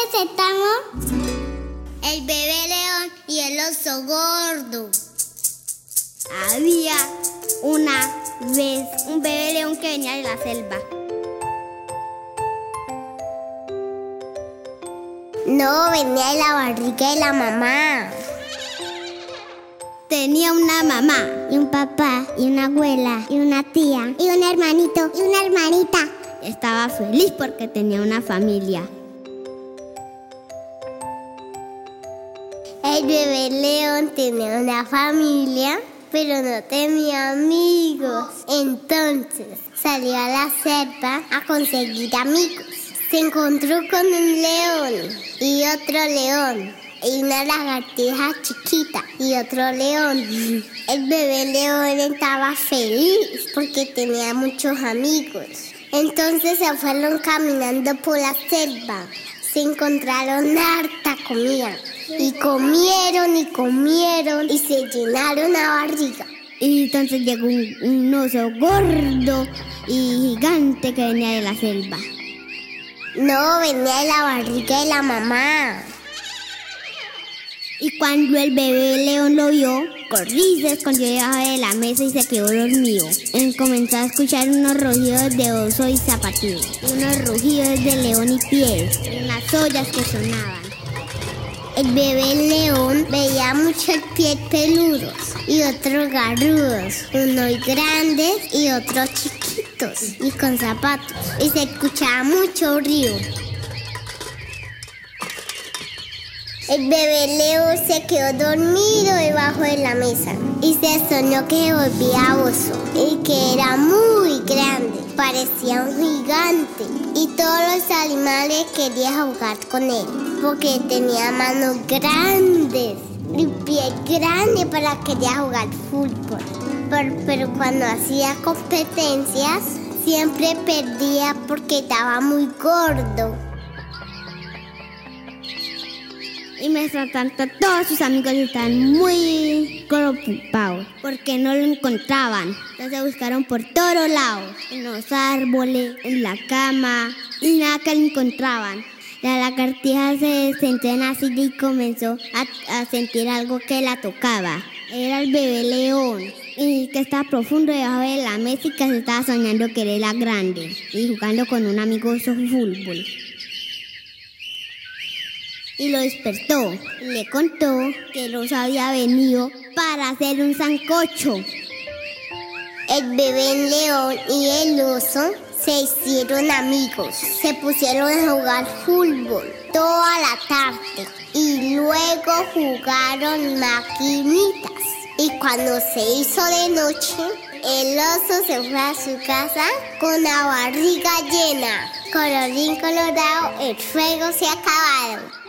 presentamos El bebé león y el oso gordo. Había una vez un bebé león que venía de la selva. No, venía de la barriga de la mamá. Tenía una mamá Y un papá, y una abuela, y una tía, y un hermanito, y una hermanita. estaba feliz porque tenía una familia. El bebé león tenía una familia, pero no tenía amigos. Entonces salió a la selva a conseguir amigos. Se encontró con un león y otro león, y una lagartija chiquita y otro león. El bebé león estaba feliz porque tenía muchos amigos. Entonces se fueron caminando por la selva. Se encontraron harta comida. Y comieron y se llenaron la barriga. Y entonces llegó un oso gordo y gigante que venía de la selva. No, venía de la barriga de la mamá. Y cuando el bebé león lo vio, corrí, se escondió debajo de la mesa y se quedó dormido. Comenzó a escuchar unos rugidos de oso y zapatillas, unos rugidos de león y pies, unas ollas que sonaban. El bebé león veía muchos pies peludos y otros garrudos, unos grandes y otros chiquitos y con zapatos. Y se escuchaba mucho río. El bebé león se quedó dormido debajo de la mesa y se soñó que se volvía oso y que era muy grande, parecía un gigante y todos los animales querían jugar con él porque tenía manos grandes y pies grandes para quería jugar fútbol. Pero cuando hacía competencias siempre perdía porque estaba muy gordo. Y mientras tanto todos sus amigos estaban muy preocupados porque no lo encontraban. Entonces buscaron por todos lados, en los árboles, en la cama, y nada que lo encontraban. La lagartija se sentó en la silla y comenzó a sentir algo que la tocaba. Era el bebé león, y que estaba profundo debajo de la mesa y que se estaba soñando que era grande y jugando con un amigo de fútbol. Y lo despertó y le contó que el oso había venido para hacer un sancocho. El bebé león y el oso se hicieron amigos. Se pusieron a jugar fútbol toda la tarde y luego jugaron maquinitas. Y cuando se hizo de noche, el oso se fue a su casa con la barriga llena. Colorín colorado, el fuego se ha acabado.